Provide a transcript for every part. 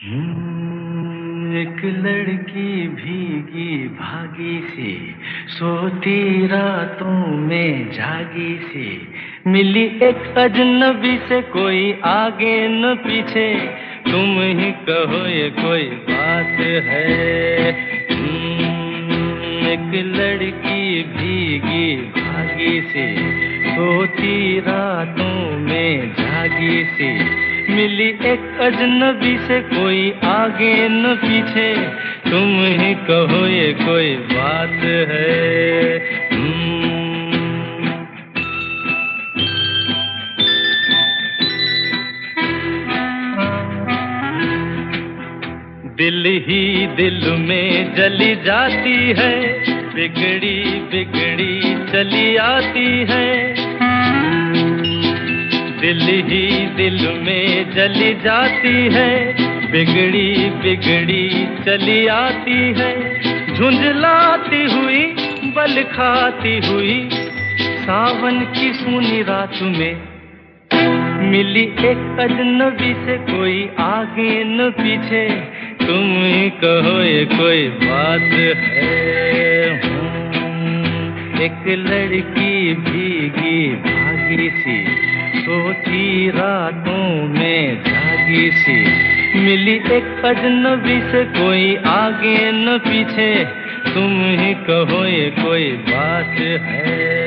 एक लड़की भीगी भागी सी, सोती रातों में जागी सी, मिली एक अजनबी से, कोई आगे न पीछे, तुम ही कहो ये कोई बात है। एक लड़की भीगी भागी सी, सोती रातों में जागी सी, मिली एक अजनबी से, कोई आगे न पीछे, तुम ही कहो ये कोई बात है। दिल ही दिल में जली जाती है, बिगड़ी बिगड़ी चली आती है। दिल ही दिल में जली जाती है, बिगड़ी बिगड़ी चली आती है। झुंझलाती हुई बल खाती हुई, सावन की सूनी रात में, मिली एक अजनबी से, कोई आगे न पीछे, तुम ही कहो ये कोई बात है। एक लड़की भीगी भागी सी, सोती रातों में जागी सी, मिली एक अजनबी से, कोई आगे न पीछे, तुम ही कहो ये कोई बात है।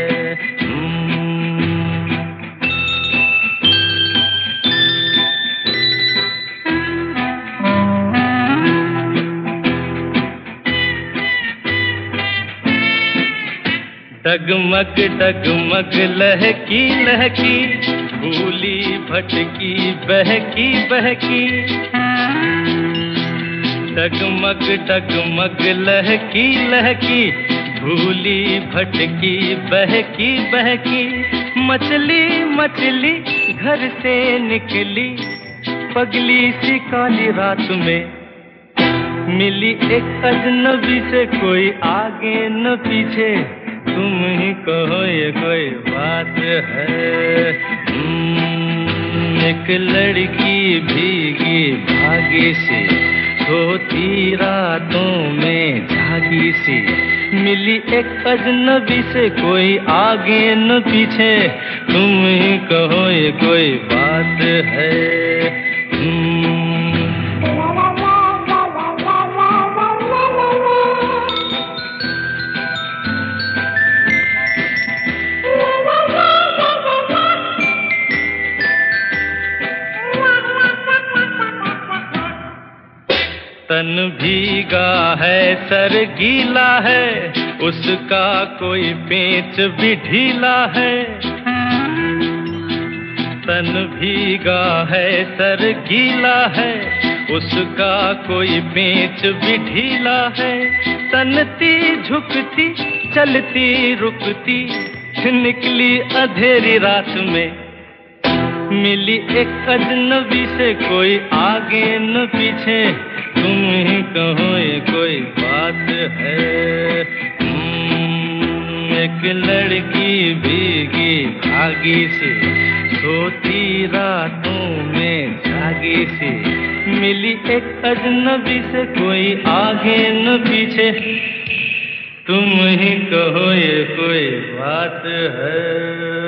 डगमग डगमग लहकी लहकी, भूली भटकी बहकी बहकी। डगमग डगमग लहकी लहकी, भूली भटकी बहकी बहकी। मछली मछली घर से निकली, पगली सी काली रात में, मिली एक अजनबी से, कोई आगे न पीछे, तुम ही कहो ये कोई बात है। एक लड़की भीगी भागी सी, सोती रातों में जागी सी, मिली एक अजनबी से, कोई आगे न पीछे, तुम ही कहो ये कोई बात है। तन भीगा है सर गीला है, उसका कोई पेच भी ढीला है। तन भीगा है सर गीला है, उसका कोई पेच भी ढीला है। तनती झुकती चलती रुकती, निकली अंधेरी रात में, मिली एक अजनबी से, कोई आगे न पीछे, तुम ही कहो ये कोई बात है। एक लड़की भीगी भागी सी, सोती रातों में जागी सी, मिली एक अजनबी से, कोई आगे न पीछे, तुम ही कहो ये कोई बात है।